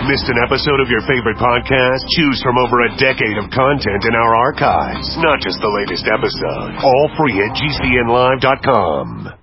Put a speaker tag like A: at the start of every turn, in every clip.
A: Missed an episode of your favorite podcast? Choose from over a decade of content in our archives, not just the latest episode. All free at GCNlive.com.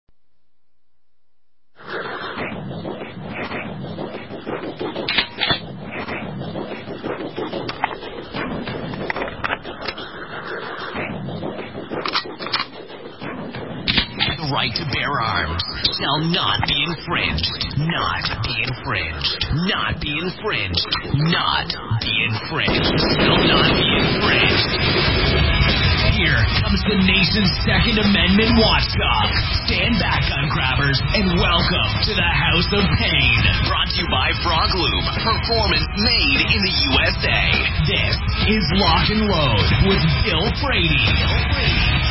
B: The right to bear arms shall not be infringed. Not be infringed. Not be infringed. Not be infringed. Shall not be infringed. Here comes the nation's Second Amendment watchdog. Stand back, gun grabbers, and welcome to the House of Pain. Brought to you by Frog Lube. Performance made in the USA. This is Lock and Load with Bill Frady.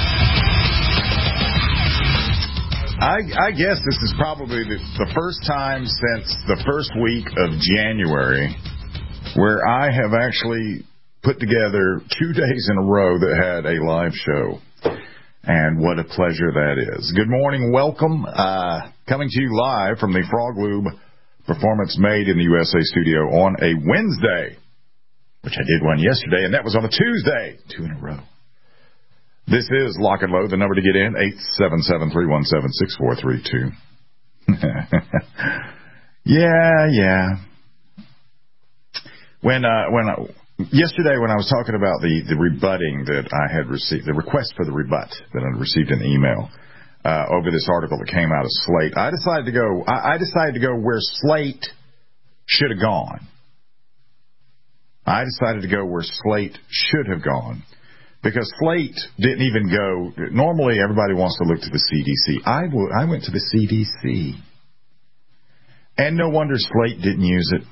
C: I guess this is probably the first time since the first week of January where I have actually put together 2 days in a row that had a live show. And what a pleasure that is. Good morning, welcome. Coming to you live from the Frog Lube Performance Made in the USA studio on a Wednesday, which I did one yesterday, and that was on a Tuesday. 2 in a row. This is Lock and Load. The number to get in, 877-317-6432. Yeah. Yesterday when I was talking about the rebutting that I had received, the request for the rebut that I received in email over this article that came out of Slate, I decided to go where Slate should have gone. I decided to go where Slate should have gone. Because Slate didn't even go. Normally, everybody wants to look to the CDC. I went to the CDC. And no wonder Slate didn't use it.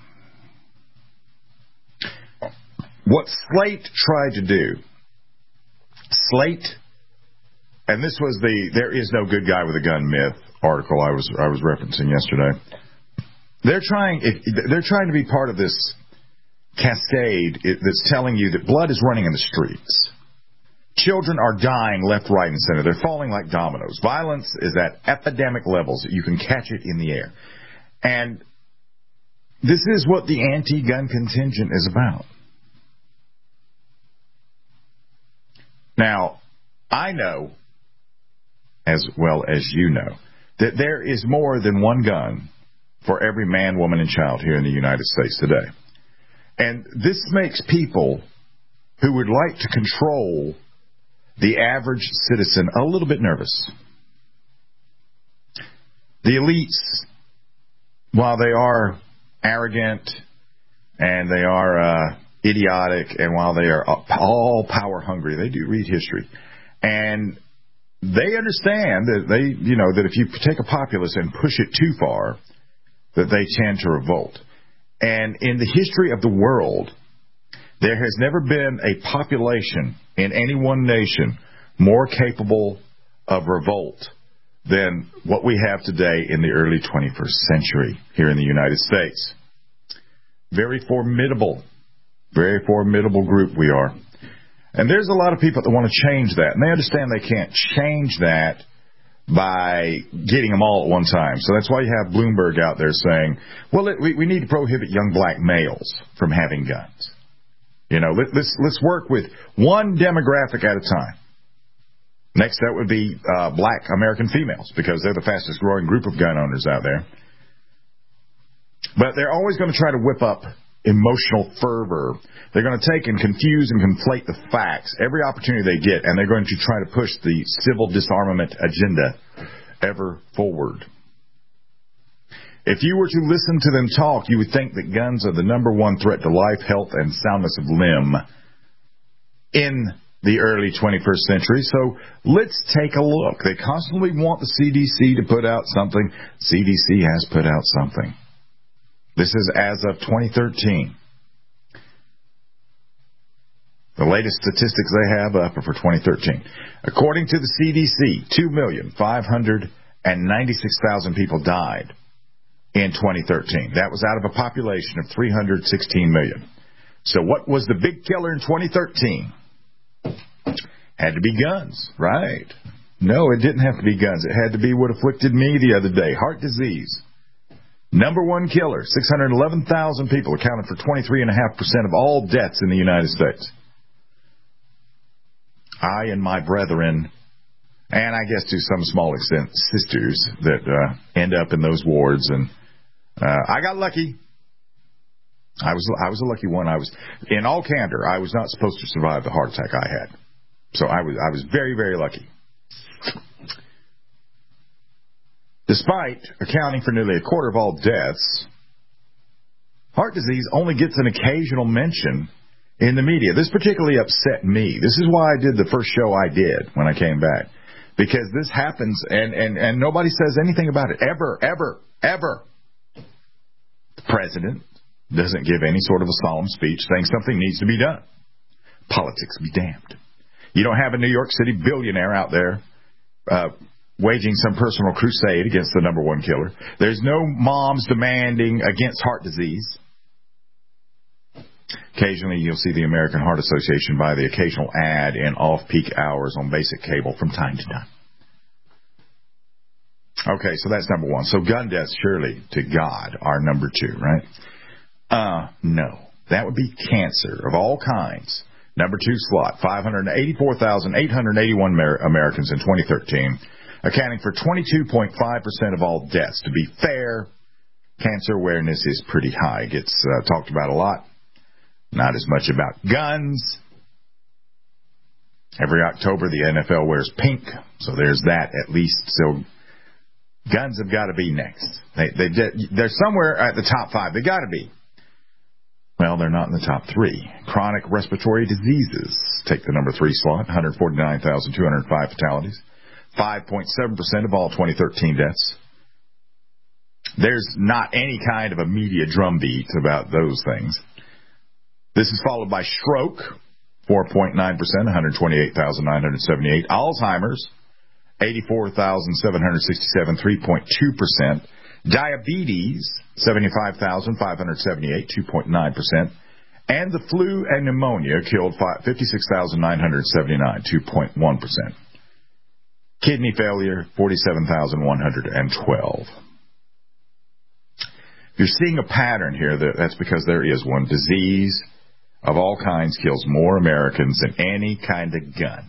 C: What Slate tried to do, and this was the "There is no good guy with a gun" myth article I was referencing yesterday. They're trying to be part of this cascade that's telling you that blood is running in the streets. Children are dying left, right, and center. They're falling like dominoes. Violence is at epidemic levels. You can catch it in the air. And this is what the anti-gun contingent is about. Now, I know, as well as you know, that there is more than one gun for every man, woman, and child here in the United States today. And this makes people who would like to control the average citizen a little bit nervous. The elites, while they are arrogant and they are idiotic, and while they are all power hungry, they do read history. And they understand that that if you take a populace and push it too far, that they tend to revolt. And in the history of the world, there has never been a population in any one nation more capable of revolt than what we have today in the early 21st century here in the United States. Very formidable group we are. And there's a lot of people that want to change that. And they understand they can't change that by getting them all at one time. So that's why you have Bloomberg out there saying, well, we need to prohibit young black males from having guns. Let's work with one demographic at a time. Next, that would be black American females, because they're the fastest growing group of gun owners out there. But they're always going to try to whip up emotional fervor. They're going to take and confuse and conflate the facts every opportunity they get, and they're going to try to push the civil disarmament agenda ever forward. If you were to listen to them talk, you would think that guns are the number one threat to life, health, and soundness of limb in the early 21st century. So let's take a look. They constantly want the CDC to put out something. CDC has put out something. This is as of 2013. The latest statistics they have up are for 2013. According to the CDC, 2,596,000 people died in 2013. That was out of a population of 316 million. So what was the big killer in 2013? Had to be guns, right? No, it didn't have to be guns. It had to be what afflicted me the other day, heart disease. Number one killer, 611,000 people, accounted for 23.5% of all deaths in the United States. I and my brethren, and I guess to some small extent sisters, that end up in those wards. And I got lucky. I was a lucky one. In all candor, I was not supposed to survive the heart attack I had. So I was very, very lucky. Despite accounting for nearly a quarter of all deaths, heart disease only gets an occasional mention in the media. This particularly upset me. This is why I did the first show I did when I came back. Because this happens, and nobody says anything about it. Ever. The president doesn't give any sort of a solemn speech saying something needs to be done. Politics be damned. You don't have a New York City billionaire out there waging some personal crusade against the number one killer. There's no moms demanding against heart disease. Occasionally you'll see the American Heart Association buy the occasional ad in off-peak hours on basic cable from time to time. Okay, so that's number one. So gun deaths, surely, to God, are number two, right? No. That would be cancer of all kinds. Number two slot, 584,881 Americans in 2013, accounting for 22.5% of all deaths. To be fair, cancer awareness is pretty high. It gets talked about a lot. Not as much about guns. Every October, the NFL wears pink, so there's that at least. So guns have got to be next. They're somewhere at the top five. They got to be. Well, they're not in the top three. Chronic respiratory diseases take the number three slot, 149,205 fatalities, 5.7% of all 2013 deaths. There's not any kind of a media drumbeat about those things. This is followed by stroke, 4.9%, 128,978. Alzheimer's, 84,767, 3.2%. Diabetes, 75,578, 2.9%. And the flu and pneumonia killed 56,979, 2.1%. Kidney failure, 47,112. You're seeing a pattern here. That's because there is one. Disease of all kinds kills more Americans than any kind of gun.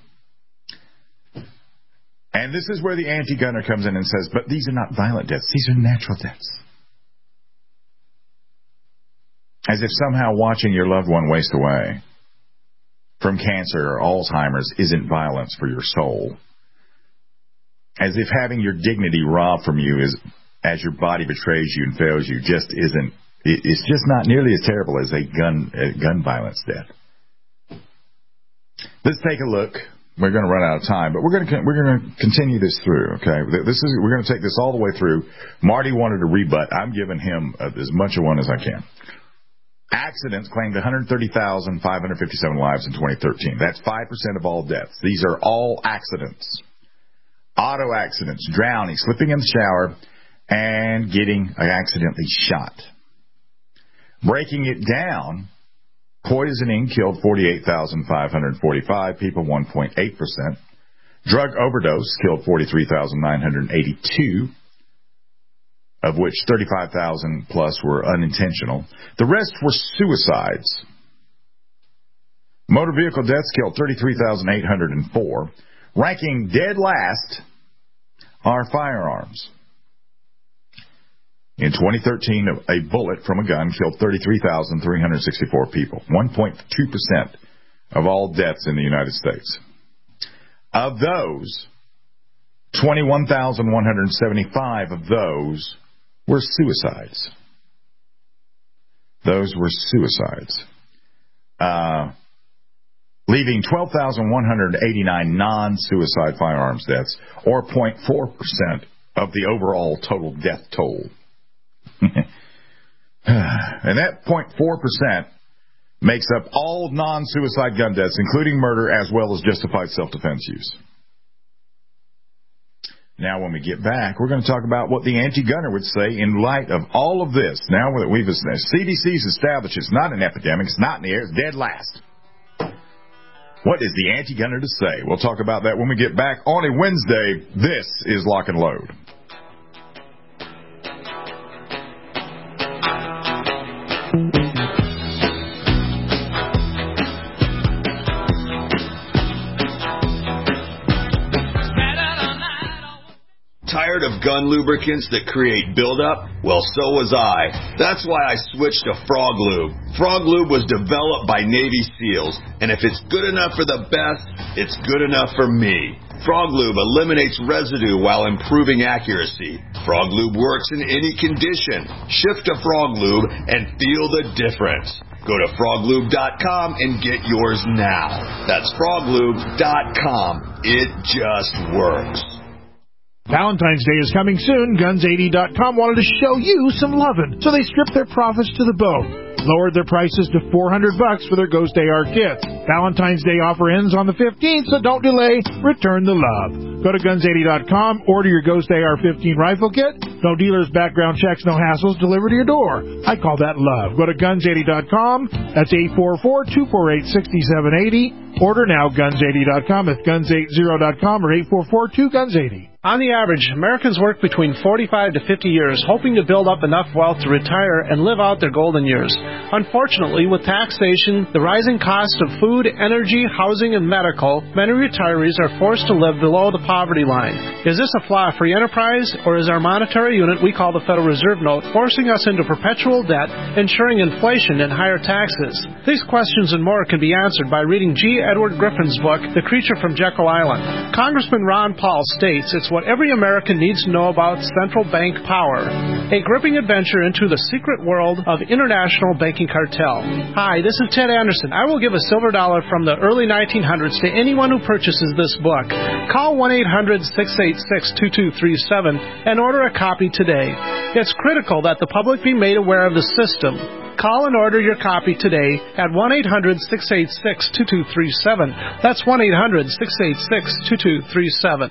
C: And this is where the anti-gunner comes in and says, but these are not violent deaths. These are natural deaths. As if somehow watching your loved one waste away from cancer or Alzheimer's isn't violence for your soul. As if having your dignity robbed from you as your body betrays you and fails you just isn't. It's just not nearly as terrible as a gun violence death. Let's take a look. We're going to run out of time, but we're going to continue this through. Okay, we're going to take this all the way through. Marty wanted to rebut. I'm giving him as much of one as I can. Accidents claimed 130,557 lives in 2013. That's 5% of all deaths. These are all accidents. Auto accidents, drowning, slipping in the shower, and getting accidentally shot. Breaking it down, poisoning killed 48,545 people, 1.8%. Drug overdose killed 43,982, of which 35,000 plus were unintentional. The rest were suicides. Motor vehicle deaths killed 33,804. Ranking dead last are firearms. In 2013, a bullet from a gun killed 33,364 people, 1.2% of all deaths in the United States. Of those, 21,175 of those were suicides. Those were suicides. Leaving 12,189 non-suicide firearms deaths, or 0.4% of the overall total death toll. And that 0.4% makes up all non-suicide gun deaths, including murder as well as justified self-defense use. Now, when we get back, we're going to talk about what the anti-gunner would say in light of all of this. Now that we've established, CDC's established it's not an epidemic, it's not in the air, it's dead last. What is the anti-gunner to say? We'll talk about that when we get back on a Wednesday. This is Lock and Load.
D: Tired of gun lubricants that create buildup? Well, so was I. That's why I switched to Frog Lube. Frog Lube was developed by Navy SEALs, and if it's good enough for the best, it's good enough for me. Frog Lube eliminates residue while improving accuracy. Frog Lube works in any condition. Shift to Frog Lube and feel the difference. Go to froglube.com and get yours now. That's froglube.com. It just works.
E: Valentine's Day is coming soon. Guns80.com wanted to show you some lovin', so they stripped their profits to the bone. Lowered their prices to $400 for their Ghost AR kits. Valentine's Day offer ends on the 15th, so don't delay. Return the love. Go to Guns80.com, order your Ghost AR-15 rifle kit. No dealers, background checks, no hassles, delivered to your door. I call that love. Go to Guns80.com. That's 844-248-6780. Order now, Guns80.com. It's Guns80.com or 844-2GUNS80.
F: On the average, Americans work between 45 to 50 years hoping to build up enough wealth to retire and live out their golden years. Unfortunately, with taxation, the rising cost of food, energy, housing, and medical, many retirees are forced to live below the poverty line. Is this a flaw free enterprise, or is our monetary unit we call the Federal Reserve Note forcing us into perpetual debt, ensuring inflation and higher taxes? These questions and more can be answered by reading G. Edward Griffin's book, The Creature from Jekyll Island. Congressman Ron Paul states it's what every American needs to know about central bank power. A gripping adventure into the secret world of international banking cartel. Hi, this is Ted Anderson. I will give a silver dollar from the early 1900s to anyone who purchases this book. Call 1-800-686-2237 and order a copy today. It's critical that the public be made aware of the system. Call and order your copy today at 1-800-686-2237. That's 1-800-686-2237.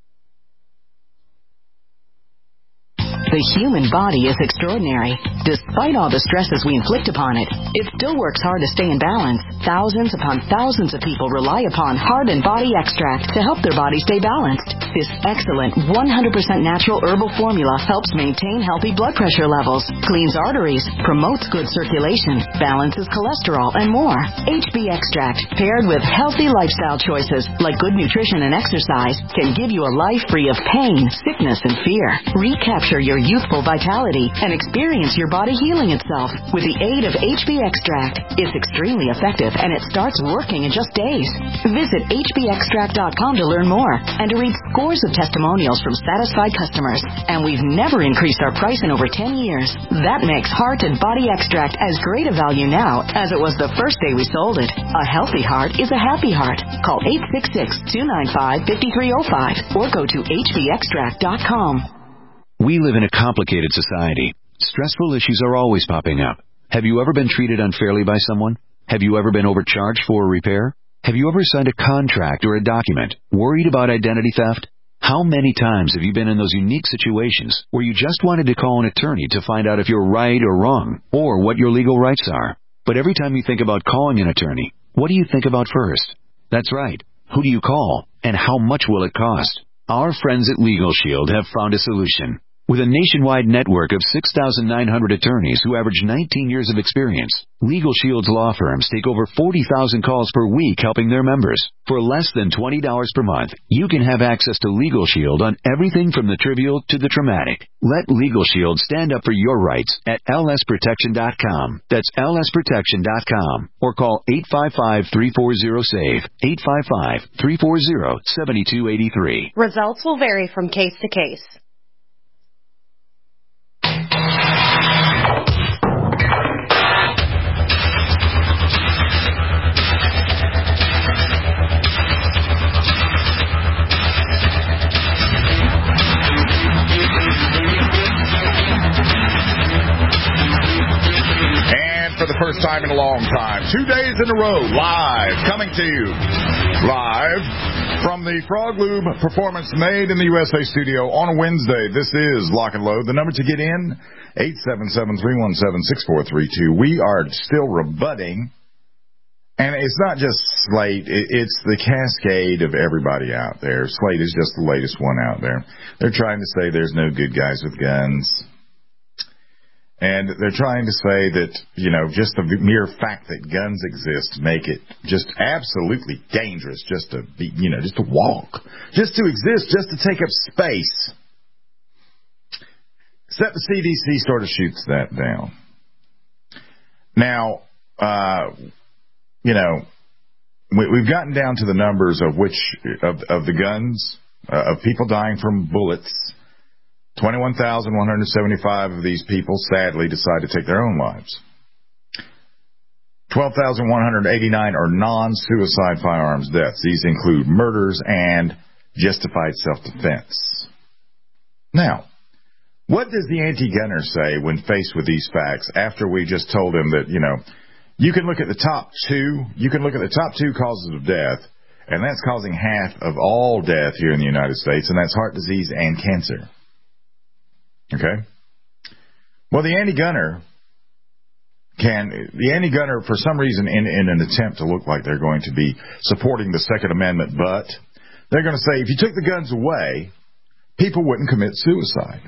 G: The human body is extraordinary. Despite all the stresses we inflict upon it, it still works hard to stay in balance. Thousands upon thousands of people rely upon Heart and Body Extract to help their body stay balanced. This excellent 100% natural herbal formula helps maintain healthy blood pressure levels, cleans arteries, promotes good circulation, balances cholesterol, and more. HB Extract, paired with healthy lifestyle choices like good nutrition and exercise, can give you a life free of pain, sickness, and fear. Recapture your youthful vitality and experience your body healing itself with the aid of HB Extract. It's extremely effective and it starts working in just days. Visit hbextract.com to learn more and to read scores of testimonials from satisfied customers. And we've never increased our price in over 10 years. That makes Heart and Body Extract as great a value now as it was the first day we sold it. A healthy heart is a happy heart. Call 866-295-5305 or go to hbextract.com.
H: We live in a complicated society. Stressful issues are always popping up. Have you ever been treated unfairly by someone? Have you ever been overcharged for a repair? Have you ever signed a contract or a document worried about identity theft? How many times have you been in those unique situations where you just wanted to call an attorney to find out if you're right or wrong or what your legal rights are? But every time you think about calling an attorney, what do you think about first? That's right. Who do you call and how much will it cost? Our friends at Legal Shield have found a solution. With a nationwide network of 6,900 attorneys who average 19 years of experience, Legal Shield's law firms take over 40,000 calls per week helping their members. For less than $20 per month, you can have access to Legal Shield on everything from the trivial to the traumatic. Let Legal Shield stand up for your rights at lsprotection.com. That's lsprotection.com. Or call 855-340-SAVE, 855-340-7283.
I: Results will vary from case to case.
C: For the first time in a long time, 2 days in a row, coming to you live from the Frog Lube Performance Made in the USA studio on a Wednesday. This is Lock and Load. The number to get in, 877-317-6432. We are still rebutting, and it's not just Slate, it's the cascade of everybody out there. Slate is just the latest one out there. They're trying to say there's no good guys with guns. And they're trying to say that, just the mere fact that guns exist make it just absolutely dangerous just to be, just to walk, just to exist, just to take up space. Except the CDC sort of shoots that down. Now, we've gotten down to the numbers of of the guns, of people dying from bullets. 21,175 of these people, sadly, decide to take their own lives. 12,189 are non-suicide firearms deaths. These include murders and justified self-defense. Now, what does the anti-gunner say when faced with these facts after we just told him that, you can look at the top two causes of death, and that's causing half of all death here in the United States, and that's heart disease and cancer. Okay? Well, the anti-gunner, for some reason, in an attempt to look like they're going to be supporting the Second Amendment, but they're going to say if you took the guns away, people wouldn't commit suicide.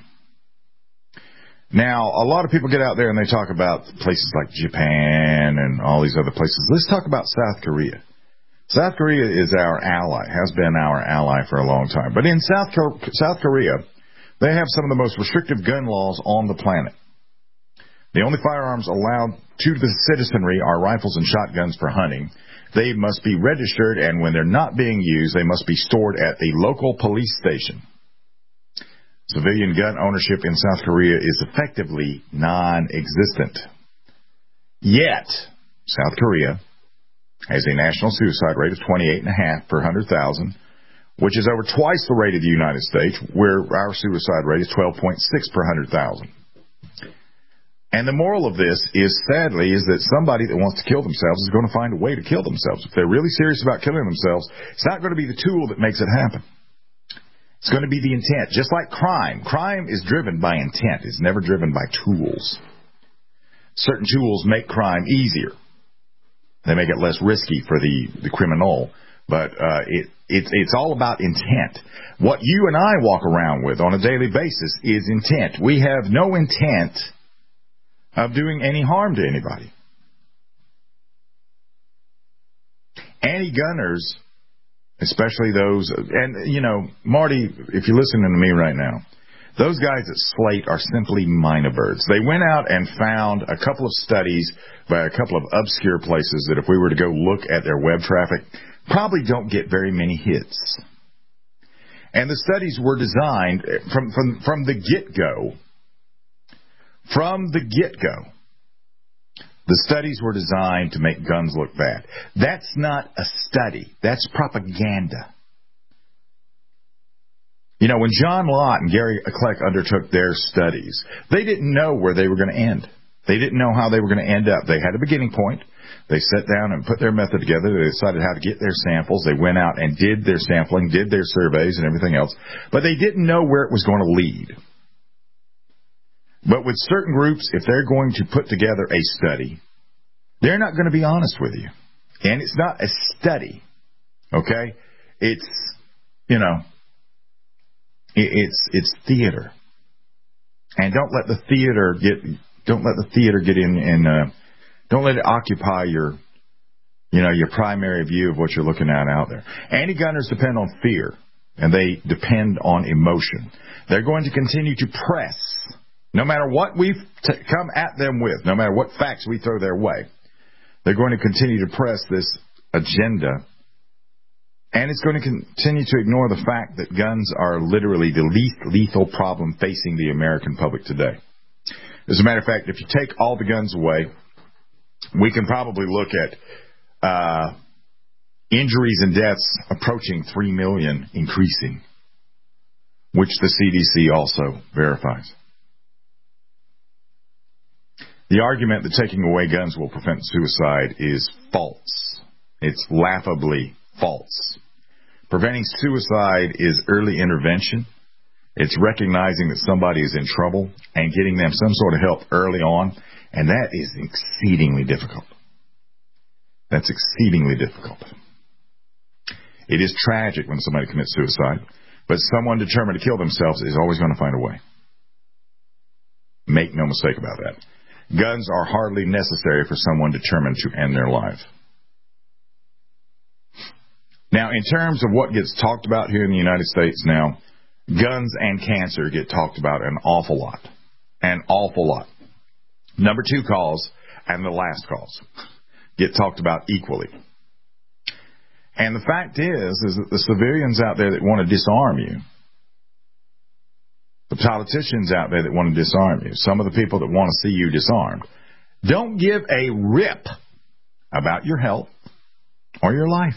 C: Now, a lot of people get out there and they talk about places like Japan and all these other places. Let's talk about South Korea. South Korea is our ally, has been our ally for a long time. But in South Korea, they have some of the most restrictive gun laws on the planet. The only firearms allowed to the citizenry are rifles and shotguns for hunting. They must be registered, and when they're not being used, they must be stored at the local police station. Civilian gun ownership in South Korea is effectively non-existent. Yet, South Korea has a national suicide rate of 28.5 per 100,000, which is over twice the rate of the United States, where our suicide rate is 12.6 per 100,000. And the moral of this is, sadly, is that somebody that wants to kill themselves is going to find a way to kill themselves. If they're really serious about killing themselves, it's not going to be the tool that makes it happen. It's going to be the intent. Just like crime. Crime is driven by intent. It's never driven by tools. Certain tools make crime easier. They make it less risky for the criminal. But it's all about intent. What you and I walk around with on a daily basis is intent. We have no intent of doing any harm to anybody. Anti-gunners, especially those, and Marty, if you're listening to me right now, those guys at Slate are simply minor birds. They went out and found a couple of studies by a couple of obscure places that if we were to go look at their web traffic, probably don't get very many hits. And the studies were designed from the get-go. From the get-go, the studies were designed to make guns look bad. That's not a study. That's propaganda. When John Lott and Gary Kleck undertook their studies, they didn't know where they were going to end. They didn't know how they were going to end up. They had a beginning point. They sat down and put their method together. They decided how to get their samples. They went out and did their sampling, did their surveys and everything else. But they didn't know where it was going to lead. But with certain groups, if they're going to put together a study, they're not going to be honest with you. And it's not a study, okay? It's, it's theater. And don't let the theater get in and don't let it occupy your primary view of what you're looking at out there. Anti-gunners depend on fear, and they depend on emotion. They're going to continue to press. No matter what we've come at them with, no matter what facts we throw their way, they're going to continue to press this agenda, and it's going to continue to ignore the fact that guns are literally the least lethal problem facing the American public today. As a matter of fact, if you take all the guns away, we can probably look at injuries and deaths approaching 3 million increasing, which the CDC also verifies. The argument that taking away guns will prevent suicide is false. It's laughably false. Preventing suicide is early intervention. It's recognizing that somebody is in trouble and getting them some sort of help early on, and that is exceedingly difficult. That's exceedingly difficult. It is tragic when somebody commits suicide, but someone determined to kill themselves is always going to find a way. Make no mistake about that. Guns are hardly necessary for someone determined to end their life. Now, in terms of what gets talked about here in the United States now, guns and cancer get talked about an awful lot. An awful lot. Number 2 cause and the last cause get talked about equally. And the fact is that the civilians out there that want to disarm you, the politicians out there that want to disarm you, some of the people that want to see you disarmed, don't give a rip about your health or your life.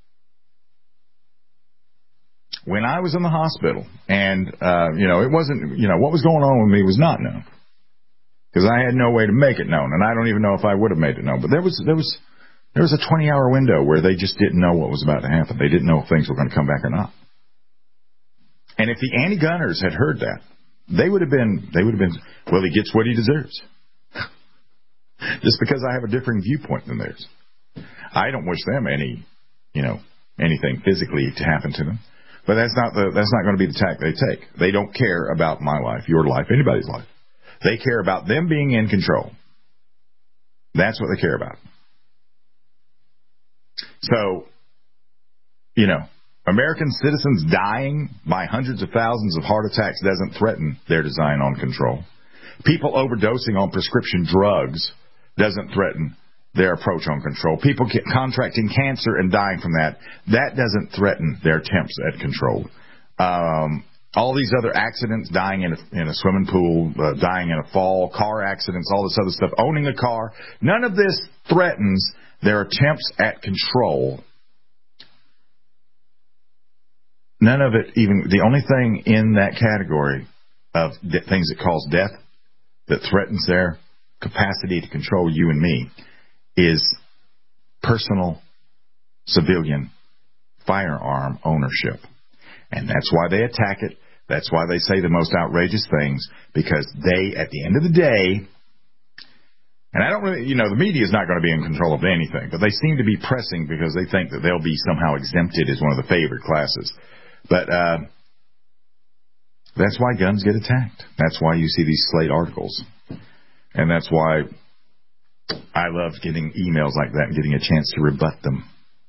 C: When I was in the hospital, and, it wasn't, what was going on with me was not known. Because I had no way to make it known, and I don't even know if I would have made it known. But there was a 20-hour window where they just didn't know what was about to happen. They didn't know if things were going to come back or not. And if the anti-gunners had heard that, they would have been, well, he gets what he deserves. Just because I have a different viewpoint than theirs. I don't wish them anything physically to happen to them. But that's not going to be the tack they take. They don't care about my life, your life, anybody's life. They care about them being in control. That's what they care about. So, American citizens dying by hundreds of thousands of heart attacks doesn't threaten their design on control. People overdosing on prescription drugs doesn't threaten their approach on control. People contracting cancer and dying from that doesn't threaten their attempts at control. All these other accidents, dying in a swimming pool, dying in a fall, car accidents, all this other stuff, owning a car, none of this threatens their attempts at control. None of it even, the only thing in that category of things that cause death that threatens their capacity to control you and me is personal civilian firearm ownership. And that's why they attack it. That's why they say the most outrageous things, because they, at the end of the day, and I don't really, the media is not going to be in control of anything, but they seem to be pressing because they think that they'll be somehow exempted as one of the favored classes. But that's why guns get attacked. That's why you see these Slate articles. And that's why I love getting emails like that and getting a chance to rebut them.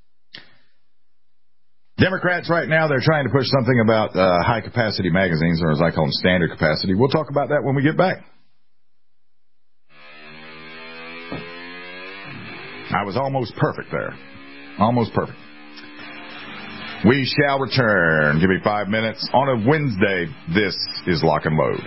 C: Democrats right now, they're trying to push something about high-capacity magazines, or as I call them, standard capacity. We'll talk about that when we get back. I was almost perfect there. Almost perfect. We shall return. Give me 5 minutes. On a Wednesday, this is Lock and Load.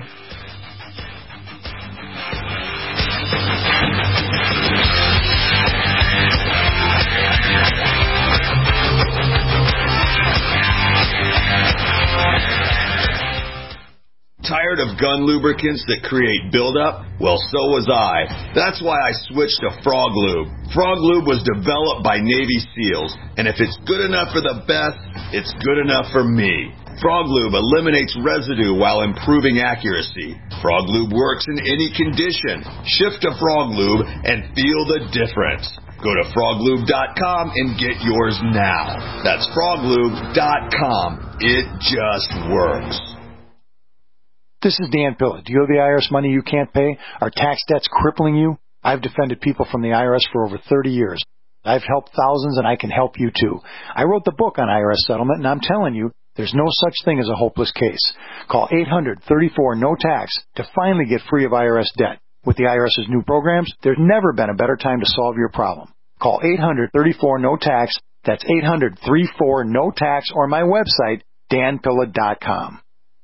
D: Tired of gun lubricants that create buildup? Well, so was I. That's why I switched to Frog Lube. Frog Lube was developed by Navy SEALs, and if it's good enough for the best, it's good enough for me. Frog Lube eliminates residue while improving accuracy. Frog Lube works in any condition. Shift to Frog Lube and feel the difference. Go to froglube.com and get yours now. That's froglube.com. It just works.
J: This is Dan Pilla. Do you owe the IRS money you can't pay? Are tax debts crippling you? I've defended people from the IRS for over 30 years. I've helped thousands, and I can help you too. I wrote the book on IRS settlement, and I'm telling you, there's no such thing as a hopeless case. Call 800-34-NO-TAX to finally get free of IRS debt. With the IRS's new programs, there's never been a better time to solve your problem. Call 800-34-NO-TAX. That's 800-34-NO-TAX, or my website, danpilla.com.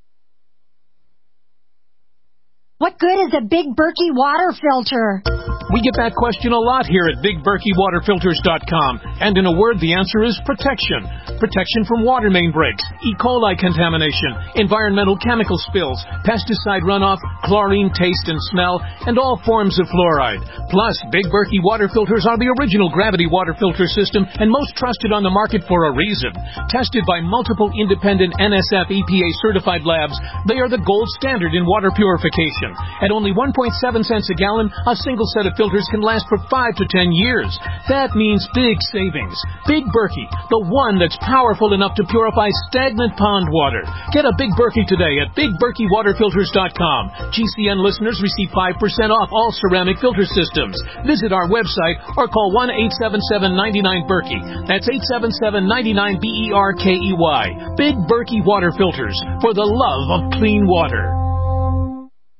K: What good is a Big Berkey water filter?
L: We get that question a lot here at BigBerkeyWaterFilters.com. And in a word, the answer is protection. Protection from water main breaks, E. coli contamination, environmental chemical spills, pesticide runoff, chlorine taste and smell, and all forms of fluoride. Plus, Big Berkey water filters are the original gravity water filter system and most trusted on the market for a reason. Tested by multiple independent NSF EPA certified labs, they are the gold standard in water purification. At only 1.7 cents a gallon, a single set of filters can last for 5 to 10 years. That means big savings. Big Berkey, the one that's powerful enough to purify stagnant pond water. Get a Big Berkey today at BigBerkeyWaterFilters.com. GCN listeners receive 5% off all ceramic filter systems. Visit our website or call 1-877-99-BERKEY. That's 877-99-BERKEY. Big Berkey Water Filters, for the love of clean water.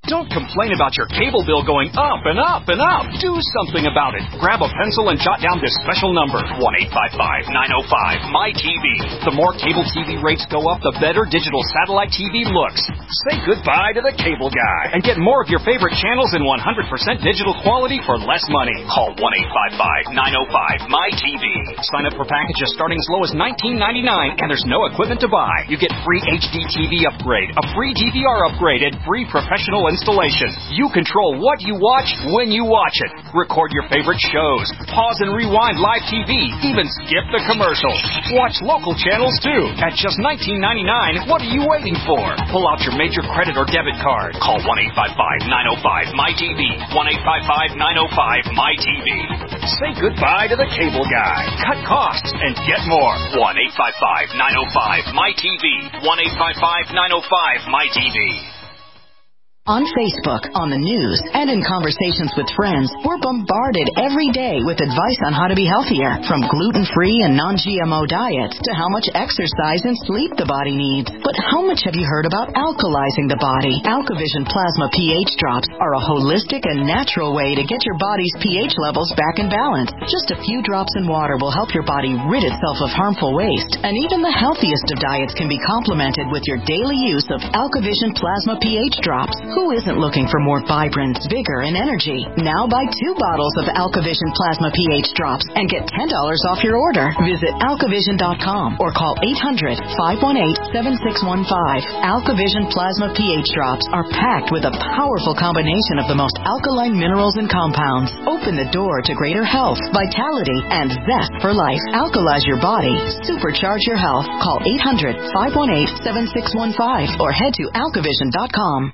M: Don't complain about your cable bill going up and up and up. Do something about it. Grab a pencil and jot down this special number, 1-855-905-MY-TV. The more cable TV rates go up, the better digital satellite TV looks. Say goodbye to the cable guy and get more of your favorite channels in 100% digital quality for less money. Call 1-855-905-MY-TV. Sign up for packages starting as low as $19.99, and there's no equipment to buy. You get free HD TV upgrade, a free DVR upgrade, and free professional installation. You control what you watch when you watch it. Record your favorite shows. Pause and rewind live TV. Even skip the commercials. Watch local channels too. At just $19.99, what are you waiting for? Pull out your major credit or debit card. Call 1-855-905-MY-TV. 1-855-905-MY-TV. Say goodbye to the cable guy. Cut costs and get more. 1-855-905-MY-TV. 1-855-905-MY-TV.
G: On Facebook, on the news, and in conversations with friends, we're bombarded every day with advice on how to be healthier, from gluten-free and non-GMO diets to how much exercise and sleep the body needs. But how much have you heard about alkalizing the body? AlkaVision Plasma pH drops are a holistic and natural way to get your body's pH levels back in balance. Just a few drops in water will help your body rid itself of harmful waste, and even the healthiest of diets can be complemented with your daily use of AlkaVision Plasma pH drops. Who isn't looking for more vibrance, vigor, and energy? Now buy 2 bottles of AlkaVision Plasma pH drops and get $10 off your order. Visit alkavision.com or call 800-518-7615. AlkaVision Plasma pH drops are packed with a powerful combination of the most alkaline minerals and compounds. Open the door to greater health, vitality, and zest for life. Alkalize your body. Supercharge your health. Call 800-518-7615 or head to alkavision.com.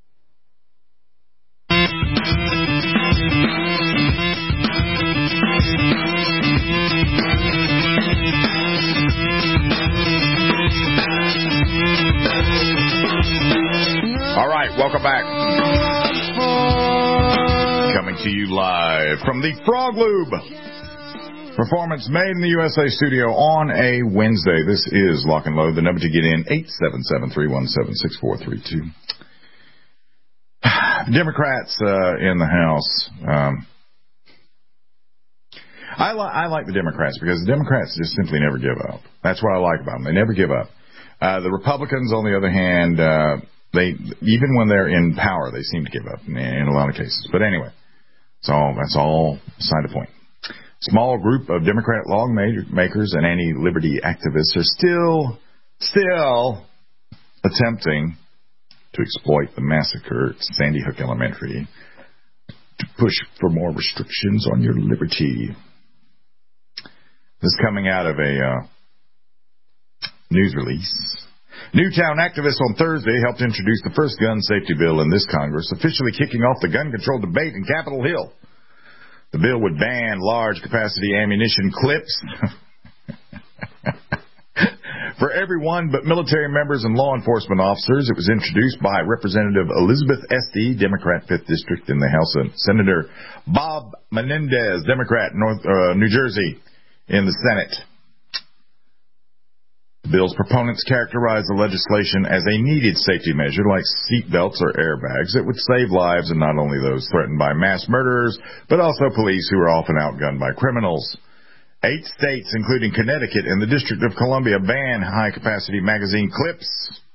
C: All right, welcome back. Coming to you live from the Frog Lube Performance Made in the USA studio on a Wednesday. This is Lock and Load. The number to get in, 877-317-6432. Democrats in the House. I like the Democrats because the Democrats just simply never give up. That's what I like about them. They never give up. The Republicans, on the other hand, they even when they're in power, they seem to give up in a lot of cases. But anyway, that's all beside the point. Small group of Democrat lawmakers and anti-liberty activists are still attempting to exploit the massacre at Sandy Hook Elementary to push for more restrictions on your liberty. This is coming out of a news release. Newtown activists on Thursday helped introduce the first gun safety bill in this Congress, officially kicking off the gun control debate in Capitol Hill. The bill would ban large-capacity ammunition clips for everyone but military members and law enforcement officers. It was introduced by Representative Elizabeth Esty, Democrat 5th District in the House, and Senator Bob Menendez, Democrat, New Jersey, in the Senate. The bill's proponents characterize the legislation as a needed safety measure like seat belts or airbags that would save lives, and not only those threatened by mass murderers, but also police who are often outgunned by criminals. 8 states, including Connecticut and the District of Columbia, ban high-capacity magazine clips.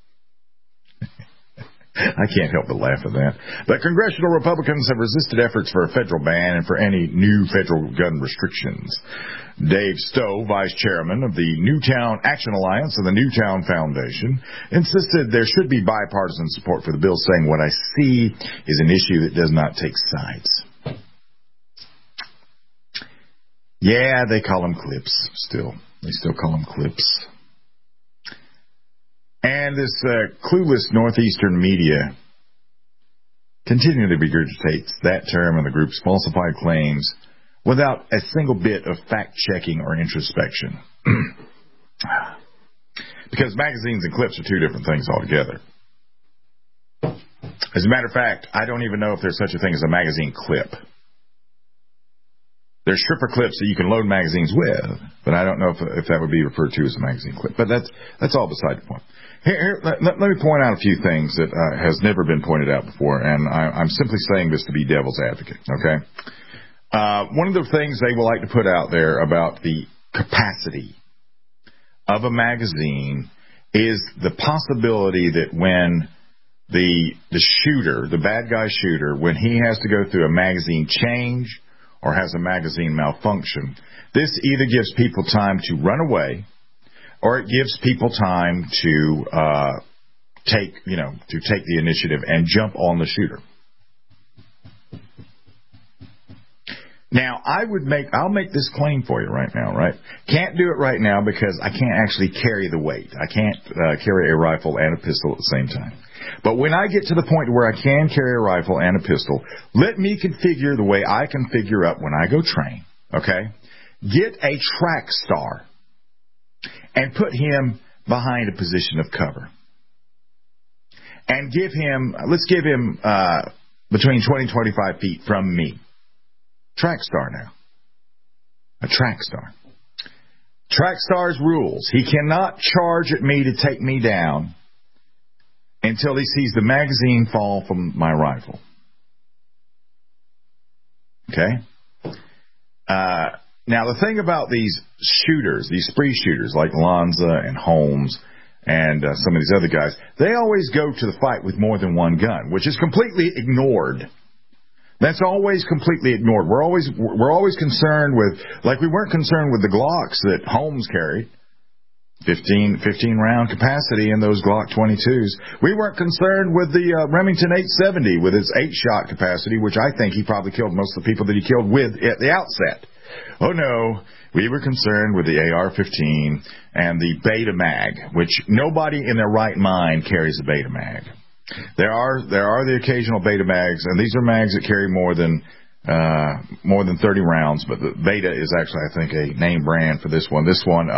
C: I can't help but laugh at that. But congressional Republicans have resisted efforts for a federal ban and for any new federal gun restrictions. Dave Stowe, vice chairman of the Newtown Action Alliance and the Newtown Foundation, insisted there should be bipartisan support for the bill, saying, "What I see is an issue that does not take sides." Yeah, they call them clips still. They still call them clips. And this clueless Northeastern media continually regurgitates that term and the group's falsified claims without a single bit of fact-checking or introspection. Because magazines and clips are 2 different things altogether. As a matter of fact, I don't even know if there's such a thing as a magazine clip. There's stripper clips that you can load magazines with, but I don't know if that would be referred to as a magazine clip. But that's all beside the point. Here, let me point out a few things that has never been pointed out before, and I'm simply saying this to be devil's advocate, okay? One of the things they will like to put out there about the capacity of a magazine is the possibility that when the shooter, the bad guy shooter, when he has to go through a magazine change or has a magazine malfunction, this either gives people time to run away or it gives people time to take the initiative and jump on the shooter. Now, I'll make this claim for you right now, right? Can't do it right now because I can't actually carry the weight. I can't carry a rifle and a pistol at the same time. But when I get to the point where I can carry a rifle and a pistol, let me configure the way I configure up when I go train, okay? Get a track star and put him behind a position of cover. And let's give him between 20 and 25 feet from me. Track star now. A track star. Track star's rules. He cannot charge at me to take me down until he sees the magazine fall from my rifle. Okay? Now, the thing about these shooters, these spree shooters like Lanza and Holmes and some of these other guys, they always go to the fight with more than one gun, which is completely ignored. That's always completely ignored. We're always concerned with, like we weren't concerned with the Glocks that Holmes carried, 15 round capacity in those Glock 22s. We weren't concerned with the Remington 870 with its 8-shot capacity, which I think he probably killed most of the people that he killed with at the outset. Oh no, we were concerned with the AR-15 and the Beta Mag, which nobody in their right mind carries a Beta Mag. There are the occasional Beta Mags, and these are mags that carry more than 30 rounds, but the Beta is actually, I think, a name brand for this one. This one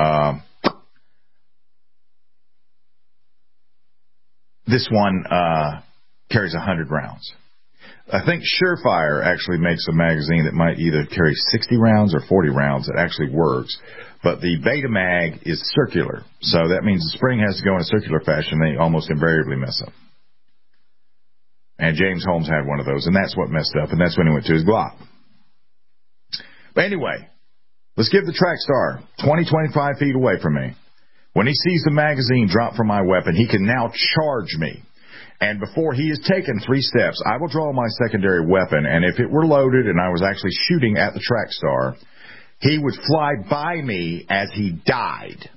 C: carries 100 rounds. I think Surefire actually makes a magazine that might either carry 60 rounds or 40 rounds. It actually works. But the Beta Mag is circular, so that means the spring has to go in a circular fashion. They almost invariably mess up. And James Holmes had one of those, and that's what messed up, and that's when he went to his Glock. But anyway, let's give the track star 20, 25 feet away from me. When he sees the magazine drop from my weapon, he can now charge me. And before he has taken 3 steps, I will draw my secondary weapon, and if it were loaded and I was actually shooting at the track star, he would fly by me as he died.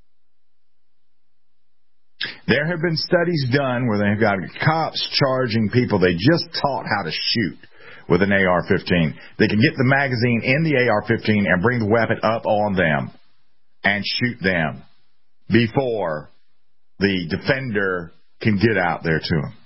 C: There have been studies done where they've got cops charging people they just taught how to shoot with an AR-15. They can get the magazine in the AR-15 and bring the weapon up on them and shoot them before the defender can get out there to him.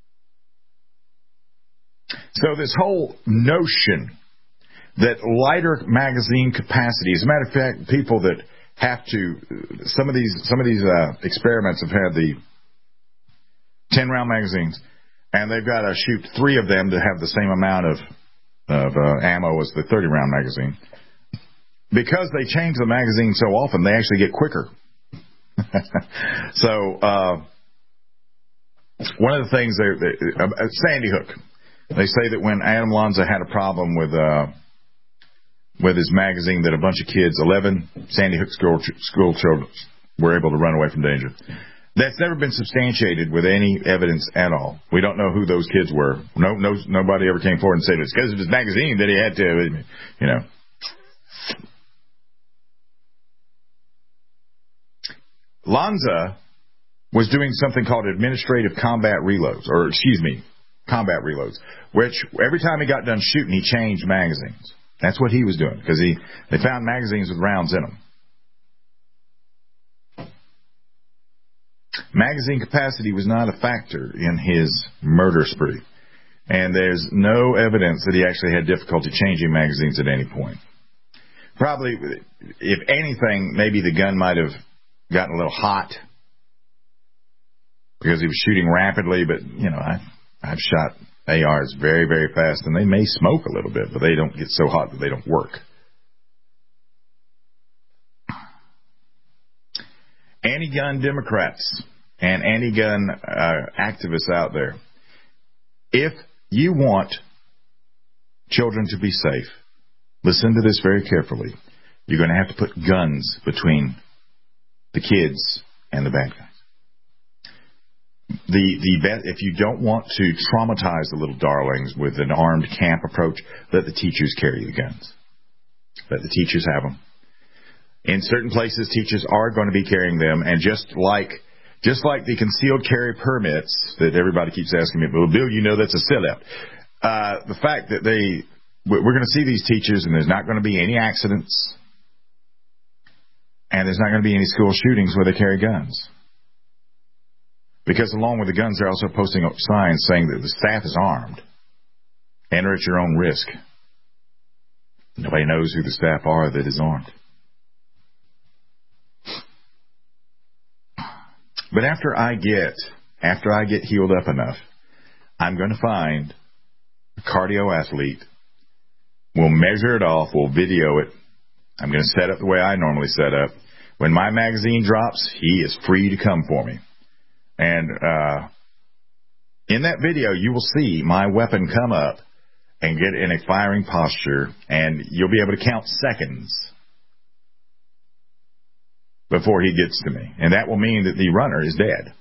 C: So this whole notion that lighter magazine capacity, as a matter of fact, people that have to, some of these experiments have had the 10-round magazines, and they've got to shoot 3 of them to have the same amount of ammo as the 30-round magazine. Because they change the magazine so often, they actually get quicker. So, one of the things, Sandy Hook, they say that when Adam Lanza had a problem with his magazine, that a bunch of kids, 11 Sandy Hook school children, were able to run away from danger. That's never been substantiated with any evidence at all. We don't know who those kids were. Nobody ever came forward and said it's because of his magazine that he had to, you know. Lanza was doing something called administrative combat reloads, combat reloads, which every time he got done shooting, he changed magazines. That's what he was doing, because they found magazines with rounds in them. Magazine capacity was not a factor in his murder spree, and there's no evidence that he actually had difficulty changing magazines at any point. Probably, if anything, maybe the gun might have gotten a little hot because he was shooting rapidly, but, you know, I've shot ARs very, very fast, and they may smoke a little bit, but they don't get so hot that they don't work. anti-gun Democrats and anti-gun activists out there, if you want children to be safe, listen to this very carefully. You're going to have to put guns between the kids and the bad guys. If you don't want to traumatize the little darlings with an armed camp approach, let the teachers carry the guns. Let the teachers have them. In certain places, teachers are going to be carrying them, and just like the concealed carry permits that everybody keeps asking me, well, Bill, you know that's a sellout. The fact that we're going to see these teachers, and there's not going to be any accidents, and there's not going to be any school shootings where they carry guns. Because along with the guns, they're also posting up signs saying that the staff is armed. Enter at your own risk. Nobody knows who the staff are that is armed. But after I get healed up enough, I'm going to find a cardio athlete. We'll measure it off. We'll video it. I'm going to set up the way I normally set up. When my magazine drops, he is free to come for me. And in that video, you will see my weapon come up and get in a firing posture, and you'll be able to count seconds before he gets to me. And that will mean that the runner is dead.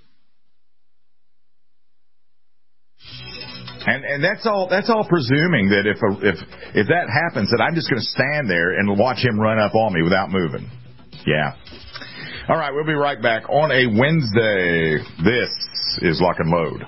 C: And that's all presuming that if that happens, that I'm just going to stand there and watch him run up on me without moving. Yeah. All right, we'll be right back on a Wednesday. This is Lock and Load.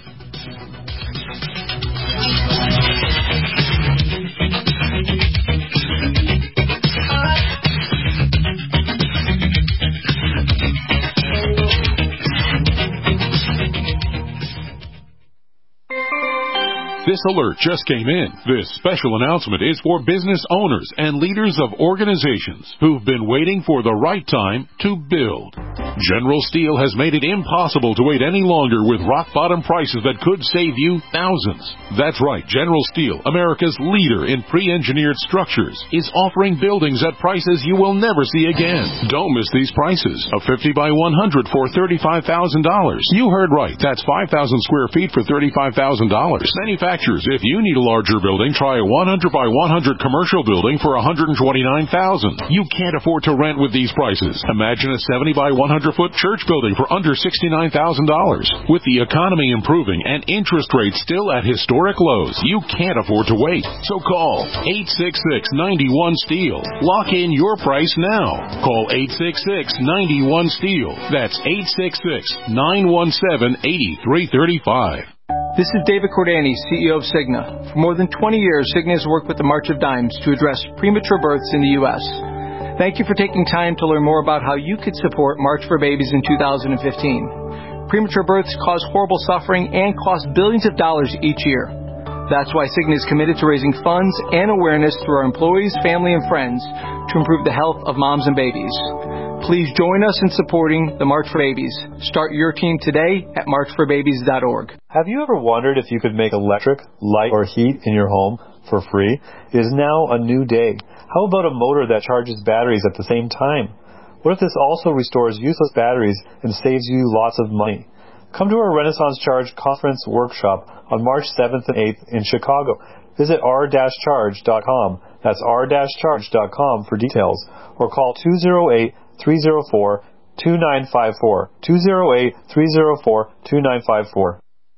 N: This alert just came in. This special announcement is for business owners and leaders of organizations who've been waiting for the right time to build. General Steel has made it impossible to wait any longer with rock-bottom prices that could save you thousands. That's right, General Steel, America's leader in pre-engineered structures, is offering buildings at prices you will never see again. Don't miss these prices. A 50 by 100 for $35,000. You heard right. That's 5,000 square feet for $35,000. Manufacturers, if you need a larger building, try a 100 by 100 commercial building for $129,000. You can't afford to rent with these prices. Imagine a 70 by 100 foot church building for under $69,000. With the economy improving and interest rates still at historic lows, you can't afford to wait. So call 866-91-STEEL. Lock in your price now. Call 866-91-STEEL. That's 866-917-8335.
O: This is David Cordani, CEO of Cigna. For more than 20 years, Cigna has worked with the March of Dimes to address premature births in the U.S. Thank you for taking time to learn more about how you could support March for Babies in 2015. Premature births cause horrible suffering and cost billions of dollars each year. That's why Cigna is committed to raising funds and awareness through our employees, family, and friends to improve the health of moms and babies. Please join us in supporting the March for Babies. Start your team today at marchforbabies.org.
P: Have you ever wondered if you could make electric, light, or heat in your home for free? It is now a new day. How about a motor that charges batteries at the same time? What if this also restores useless batteries and saves you lots of money? Come to our Renaissance Charge Conference Workshop on March 7th and 8th in Chicago. Visit r-charge.com. That's r-charge.com for details. Or call 208-304-2954. 208-304-2954.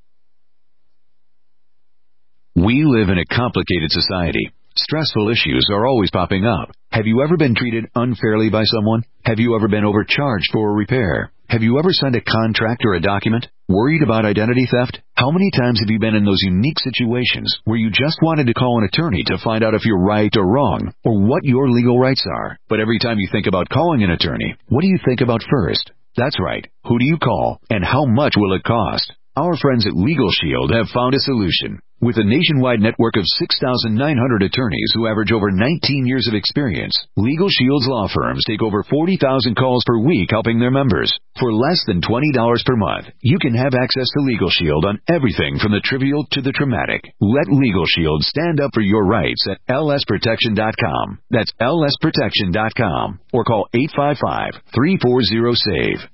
H: We live in a complicated society. Stressful issues are always popping up. Have you ever been treated unfairly by someone? Have you ever been overcharged for a repair? Have you ever signed a contract or a document? Worried about identity theft? How many times have you been in those unique situations where you just wanted to call an attorney to find out if you're right or wrong, or what your legal rights are? But every time you think about calling an attorney, what do you think about first? That's right. Who do you call, and how much will it cost? Our friends at Legal Shield have found a solution. With a nationwide network of 6,900 attorneys who average over 19 years of experience, Legal Shield's law firms take over 40,000 calls per week helping their members. For less than $20 per month, you can have access to Legal Shield on everything from the trivial to the traumatic. Let Legal Shield stand up for your rights at lsprotection.com. That's lsprotection.com. Or call 855-340-SAVE.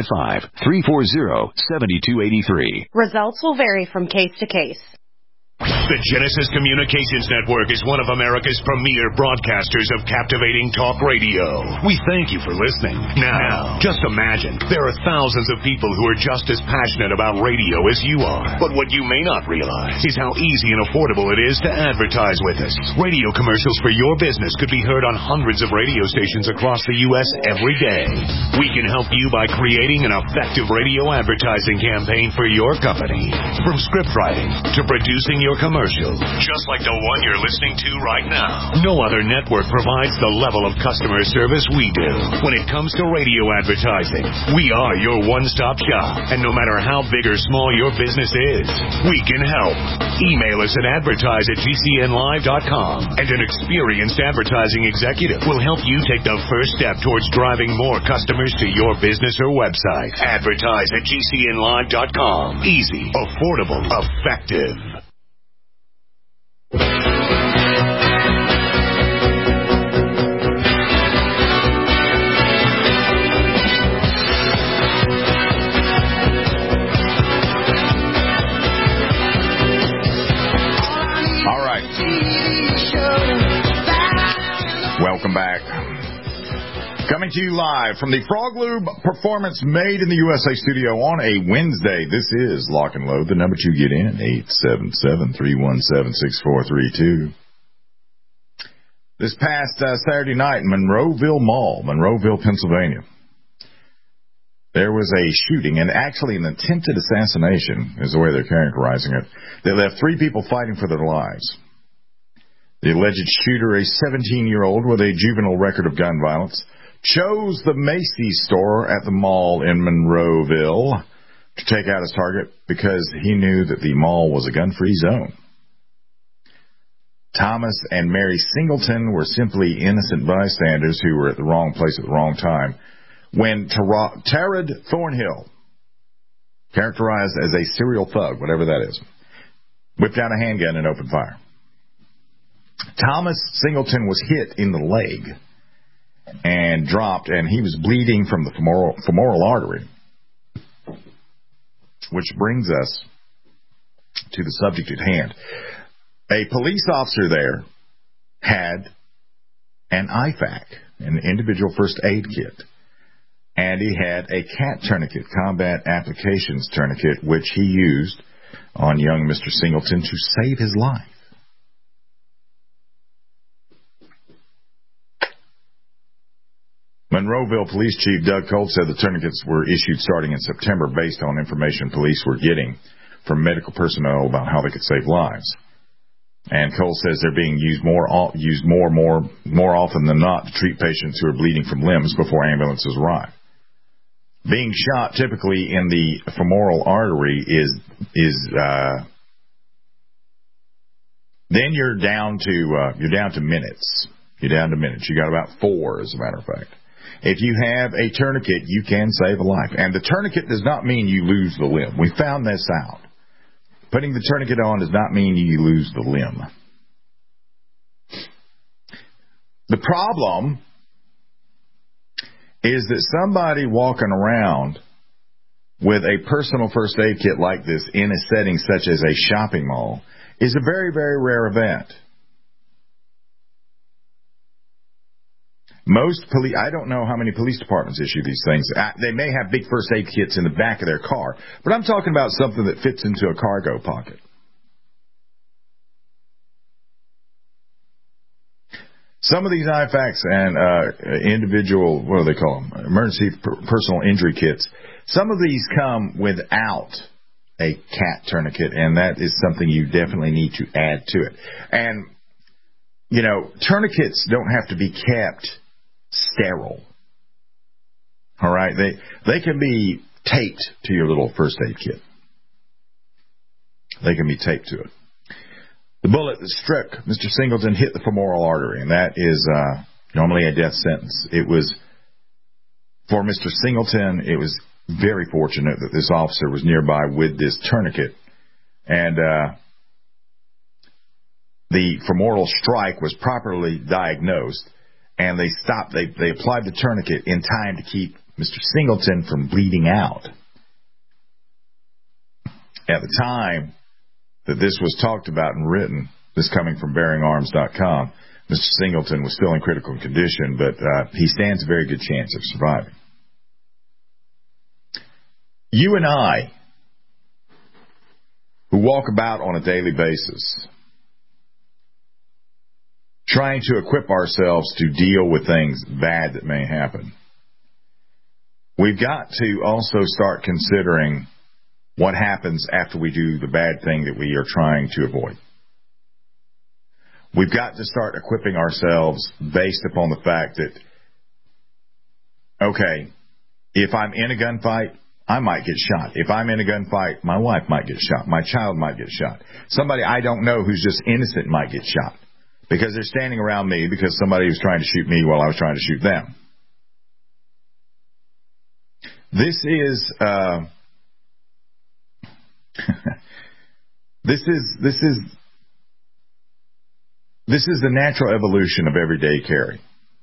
H: 855-340-7283.
I: Results will vary from case to case.
A: The Genesis Communications Network is one of America's premier broadcasters of captivating talk radio. We thank you for listening. Now, just imagine, there are thousands of people who are just as passionate about radio as you are. But what you may not realize is how easy and affordable it is to advertise with us. Radio commercials for your business could be heard on hundreds of radio stations across the U.S. every day. We can help you by creating an effective radio advertising campaign for your company. From script writing to producing your commercial, just like the one you're listening to right now. No other network provides the level of customer service we do. When it comes to radio advertising, we are your one-stop shop. And no matter how big or small your business is, we can help. Email us at advertise@gcnlive.com, and an experienced advertising executive will help you take the first step towards driving more customers to your business or website. Advertise@gcnlive.com. Easy, affordable, effective.
C: Welcome back. Coming to you live from the Frog Lube Performance Made in the USA studio on a Wednesday. This is Lock and Load. The number to get in, 877-317-6432. This past Saturday night in Monroeville Mall, Monroeville, Pennsylvania, there was a shooting, and actually an attempted assassination is the way they're characterizing it. They left 3 people fighting for their lives. The alleged shooter, a 17-year-old with a juvenile record of gun violence, chose the Macy's store at the mall in Monroeville to take out his target because he knew that the mall was a gun-free zone. Thomas and Mary Singleton were simply innocent bystanders who were at the wrong place at the wrong time when Tarad Thornhill, characterized as a serial thug, whatever that is, whipped out a handgun and opened fire. Thomas Singleton was hit in the leg and dropped, and he was bleeding from the femoral artery. Which brings us to the subject at hand. A police officer there had an IFAK, an individual first aid kit, and he had a CAT tourniquet, combat applications tourniquet, which he used on young Mr. Singleton to save his life. Monroeville Police Chief Doug Colt said the tourniquets were issued starting in September based on information police were getting from medical personnel about how they could save lives. And Colt says they're being used more often than not to treat patients who are bleeding from limbs before ambulances arrive. Being shot typically in the femoral artery then you're down to minutes. You're down to minutes. You got about 4, as a matter of fact. If you have a tourniquet, you can save a life. And the tourniquet does not mean you lose the limb. We found this out. Putting the tourniquet on does not mean you lose the limb. The problem is that somebody walking around with a personal first aid kit like this in a setting such as a shopping mall is a very, very rare event. I don't know how many police departments issue these things. They may have big first aid kits in the back of their car, but I'm talking about something that fits into a cargo pocket. Some of these IFAKs and individual, what do they call them, emergency personal injury kits, some of these come without a CAT tourniquet, and that is something you definitely need to add to it. And, you know, tourniquets don't have to be kept sterile. All right? They can be taped to your little first aid kit. They can be taped to it. The bullet that struck Mr. Singleton hit the femoral artery, and that is normally a death sentence. It was, for Mr. Singleton, it was very fortunate that this officer was nearby with this tourniquet, and the femoral strike was properly diagnosed, and they stopped. They applied the tourniquet in time to keep Mr. Singleton from bleeding out. At the time that this was talked about and written, this coming from BearingArms.com, Mr. Singleton was still in critical condition, but he stands a very good chance of surviving. You and I, who walk about on a daily basis, trying to equip ourselves to deal with things bad that may happen, we've got to also start considering what happens after we do the bad thing that we are trying to avoid. We've got to start equipping ourselves based upon the fact that, okay, if I'm in a gunfight, I might get shot. If I'm in a gunfight, my wife might get shot. My child might get shot. Somebody I don't know who's just innocent might get shot because they're standing around me because somebody was trying to shoot me while I was trying to shoot them. This is This is the natural evolution of everyday carry.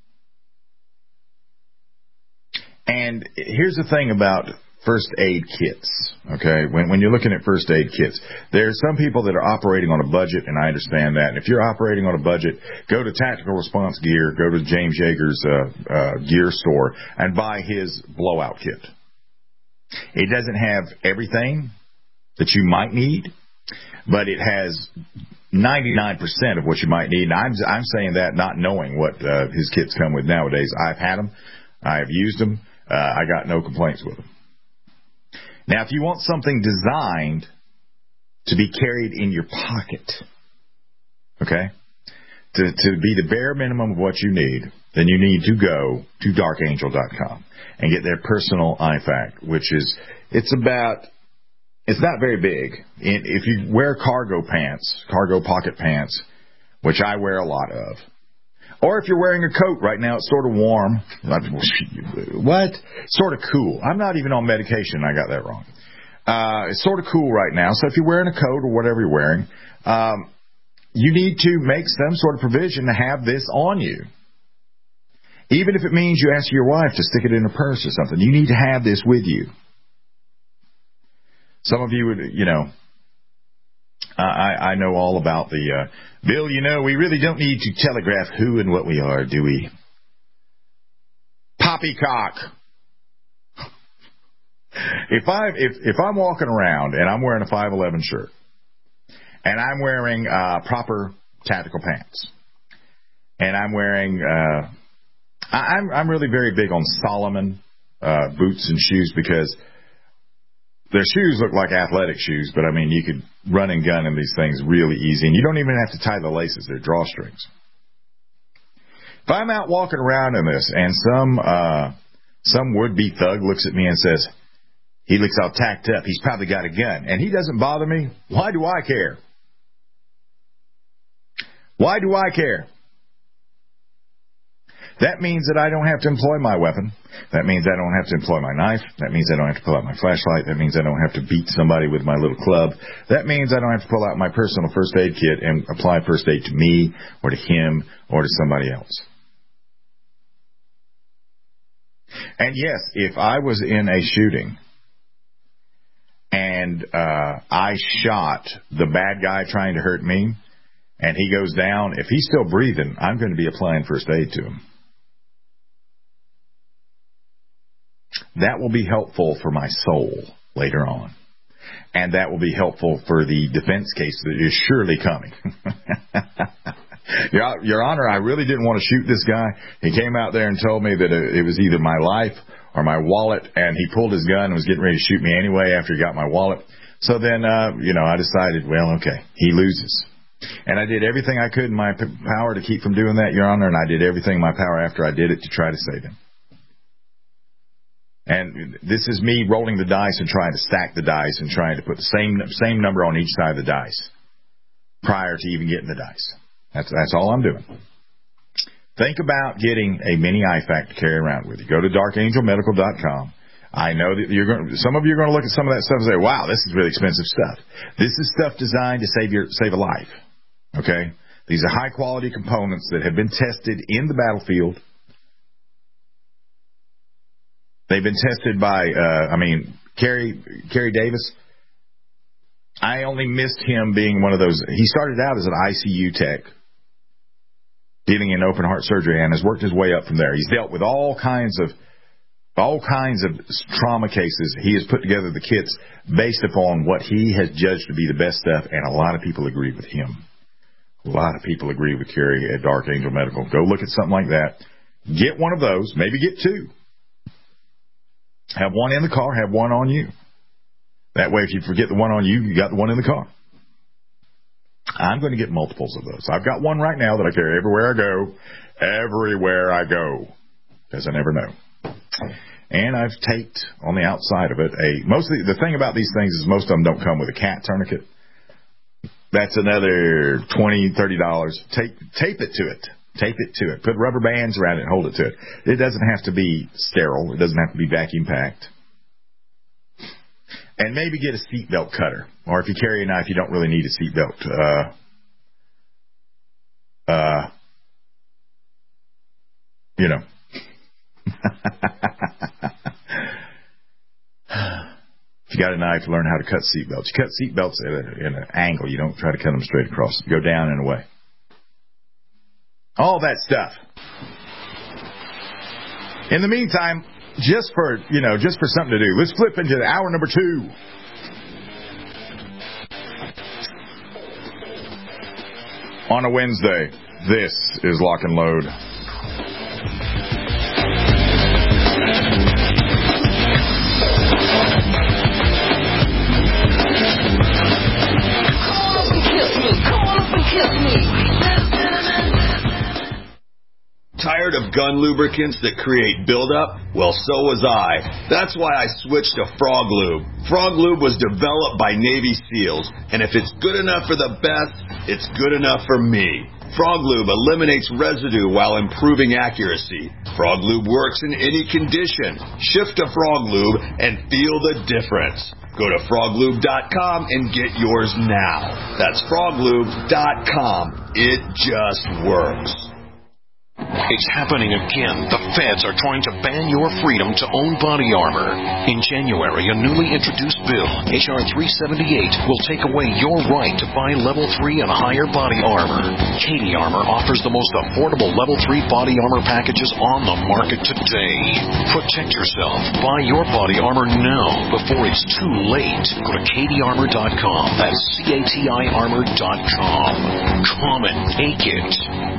C: And here's the thing about first aid kits, okay? When you're looking at first aid kits, there are some people that are operating on a budget, and I understand that. And if you're operating on a budget, go to Tactical Response Gear, go to James Yeager's gear store, and buy his blowout kit. It doesn't have everything that you might need, but it has 99% of what you might need. And I'm saying that not knowing what his kits come with nowadays. I've had them. I have used them. I got no complaints with them. Now, if you want something designed to be carried in your pocket, okay, to be the bare minimum of what you need, then you need to go to darkangel.com and get their personal IFAK, which is, it's not very big. If you wear cargo pocket pants, which I wear a lot of, or if you're wearing a coat right now, it's sort of warm. What? Sort of cool. I'm not even on medication. I got that wrong. It's sort of cool right now. So if you're wearing a coat or whatever you're wearing, you need to make some sort of provision to have this on you. Even if it means you ask your wife to stick it in her purse or something, you need to have this with you. Some of you would, I know all about the, Bill, we really don't need to telegraph who and what we are, do we? Poppycock. If I'm walking around and I'm wearing a 511 shirt and I'm wearing proper tactical pants and I'm wearing, I'm really very big on Solomon boots and shoes because their shoes look like athletic shoes, but I mean, you could run and gun in these things really easy, and you don't even have to tie the laces. They're drawstrings. If I'm out walking around in this, and some would-be thug looks at me and says, he looks all tacked up, he's probably got a gun, and he doesn't bother me, why do I care? Why do I care? That means that I don't have to employ my weapon. That means I don't have to employ my knife. That means I don't have to pull out my flashlight. That means I don't have to beat somebody with my little club. That means I don't have to pull out my personal first aid kit and apply first aid to me or to him or to somebody else. And yes, if I was in a shooting and I shot the bad guy trying to hurt me and he goes down, if he's still breathing, I'm going to be applying first aid to him. That will be helpful for my soul later on. And that will be helpful for the defense case that is surely coming. Your Honor, I really didn't want to shoot this guy. He came out there and told me that it was either my life or my wallet, and he pulled his gun and was getting ready to shoot me anyway after he got my wallet. So then, I decided, well, okay, he loses. And I did everything I could in my power to keep from doing that, Your Honor, and I did everything in my power after I did it to try to save him. And this is me rolling the dice and trying to stack the dice and trying to put the same number on each side of the dice. prior to even getting the dice. That's all I'm doing. Think about getting a mini IFAC to carry around with you. Go to darkangelmedical.com. I know that some of you are going to look at some of that stuff and say, wow, this is really expensive stuff. This is stuff designed to save a life. Okay? These are high-quality components that have been tested in the battlefield. They've been tested by, Kerry Davis. I only missed him being one of those. He started out as an ICU tech, dealing in open heart surgery, and has worked his way up from there. He's dealt with all kinds of trauma cases. He has put together the kits based upon what he has judged to be the best stuff, and a lot of people agree with him. A lot of people agree with Kerry at Dark Angel Medical. Go look at something like that. Get one of those. Maybe get two. Have one in the car. Have one on you. That way, if you forget the one on you, you got the one in the car. I'm going to get multiples of those. I've got one right now that I carry everywhere I go. Everywhere I go. Because I never know. And I've taped on the outside of it the thing about these things is most of them don't come with a cat tourniquet. That's another $20, $30. Tape it to it. Tape it to it. Put rubber bands around it and hold it to it. It doesn't have to be sterile. It doesn't have to be vacuum packed. And maybe get a seatbelt cutter. Or if you carry a knife, you don't really need a seatbelt. If you got a knife, learn how to cut seatbelts. You cut seatbelts in an angle. You don't try to cut them straight across. You go down and away. All that stuff. In the meantime, just for something to do, let's flip into hour number 2. On a Wednesday, this is Lock and Load.
D: Tired of gun lubricants that create buildup? Well, so was I. That's why I switched to Frog Lube. Frog Lube was developed by Navy SEALs, and if it's good enough for the best, it's good enough for me. Frog Lube eliminates residue while improving accuracy. Frog Lube works in any condition. Shift to Frog Lube and feel the difference. Go to froglube.com and get yours now. That's froglube.com. It just works.
A: It's happening again. The feds are trying to ban your freedom to own body armor. In January, a newly introduced bill, H.R. 378, will take away your right to buy Level 3 and higher body armor. Katie Armor offers the most affordable Level 3 body armor packages on the market today. Protect yourself. Buy your body armor now before it's too late. Go to katiearmor.com. That's CATIarmor.com. Come and take it.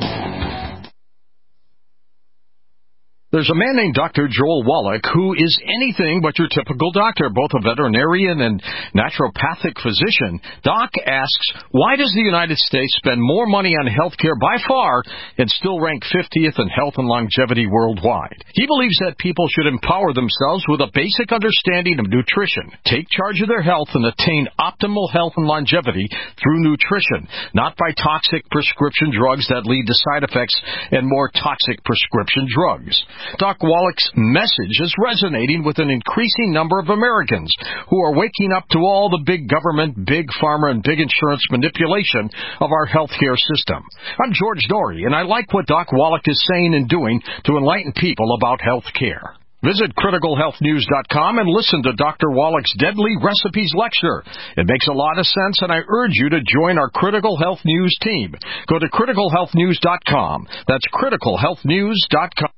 Q: There's a man named Dr. Joel Wallach who is anything but your typical doctor, both a veterinarian and naturopathic physician. Doc asks, why does the United States spend more money on health care by far and still rank 50th in health and longevity worldwide? He believes that people should empower themselves with a basic understanding of nutrition, take charge of their health, and attain optimal health and longevity through nutrition, not by toxic prescription drugs that lead to side effects and more toxic prescription drugs. Doc Wallach's message is resonating with an increasing number of Americans who are waking up to all the big government, big pharma, and big insurance manipulation of our healthcare system. I'm George Dory, and I like what Doc Wallach is saying and doing to enlighten people about health care. Visit criticalhealthnews.com and listen to Dr. Wallach's Deadly Recipes lecture. It makes a lot of sense, and I urge you to join our Critical Health News team. Go to criticalhealthnews.com. That's criticalhealthnews.com.